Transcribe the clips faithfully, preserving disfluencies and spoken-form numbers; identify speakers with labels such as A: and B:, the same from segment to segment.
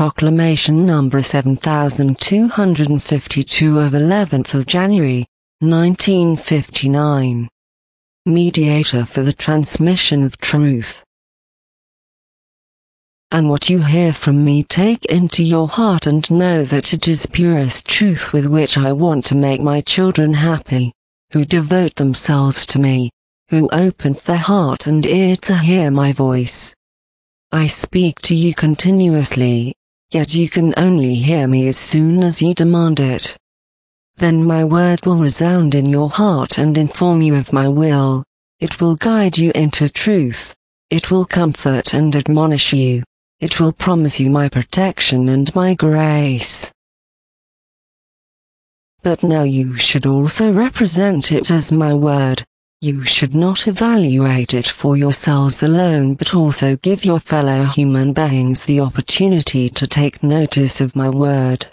A: Proclamation number seven thousand two hundred fifty-two of eleventh of January, nineteen fifty-nine. Mediator for the transmission of truth. And what you hear from me take into your heart and know that it is purest truth with which I want to make my children happy, who devote themselves to me, who open their heart and ear to hear my voice. I speak to you continuously, yet you can only hear me as soon as you demand it. Then my word will resound in your heart and inform you of my will. It will guide you into truth. It will comfort and admonish you. It will promise you my protection and my grace. But now you should also represent it as my word. You should not evaluate it for yourselves alone, but also give your fellow human beings the opportunity to take notice of my word.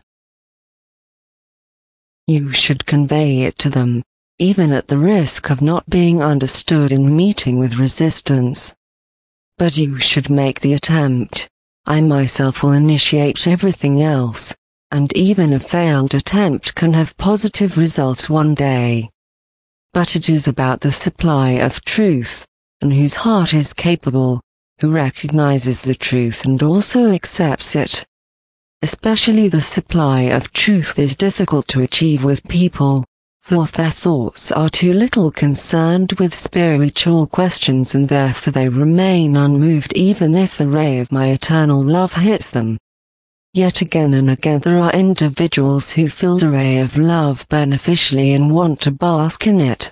A: You should convey it to them, even at the risk of not being understood and meeting with resistance. But you should make the attempt. I myself will initiate everything else, and even a failed attempt can have positive results one day. But it is about the supply of truth, and whose heart is capable, who recognizes the truth and also accepts it. Especially the supply of truth is difficult to achieve with people, for their thoughts are too little concerned with spiritual questions and therefore they remain unmoved even if a ray of my eternal love hits them. Yet again and again there are individuals who feel the ray of love beneficially and want to bask in it.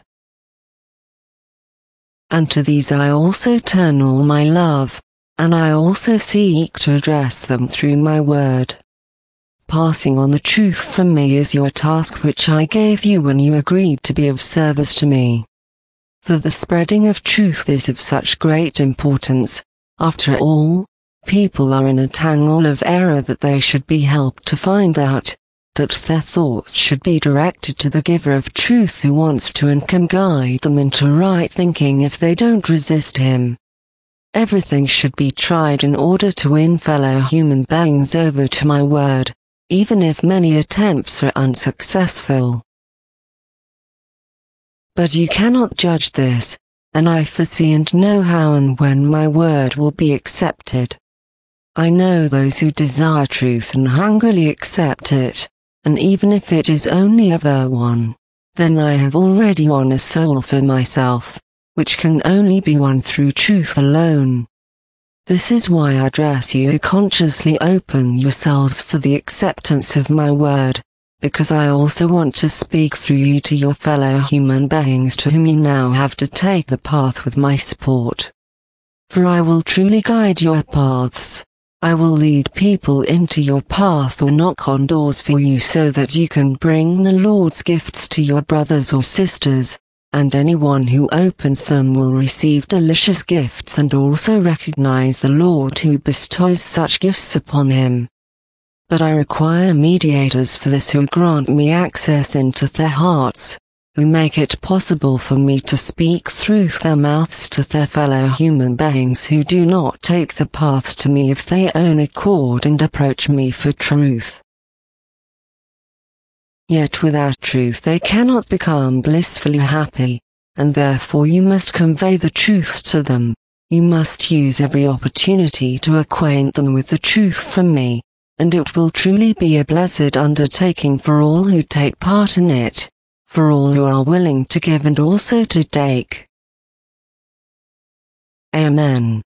A: And to these I also turn all my love, and I also seek to address them through my word. Passing on the truth from me is your task which I gave you when you agreed to be of service to me. For the spreading of truth is of such great importance. After all, people are in a tangle of error that they should be helped to find out, that their thoughts should be directed to the giver of truth who wants to and can guide them into right thinking if they don't resist him. Everything should be tried in order to win fellow human beings over to my word, even if many attempts are unsuccessful. But you cannot judge this, and I foresee and know how and when my word will be accepted. I know those who desire truth and hungrily accept it, and even if it is only ever one, then I have already won a soul for myself, which can only be won through truth alone. This is why I address you to consciously open yourselves for the acceptance of my word, because I also want to speak through you to your fellow human beings to whom you now have to take the path with my support. For I will truly guide your paths. I will lead people into your path or knock on doors for you so that you can bring the Lord's gifts to your brothers or sisters. And anyone who opens them will receive delicious gifts and also recognize the Lord who bestows such gifts upon him. But I require mediators for this who grant me access into their hearts, who make it possible for me to speak through their mouths to their fellow human beings who do not take the path to me of their own accord and approach me for truth. Yet without truth they cannot become blissfully happy, and therefore you must convey the truth to them. You must use every opportunity to acquaint them with the truth from me, and it will truly be a blessed undertaking for all who take part in it, for all who are willing to give and also to take. Amen.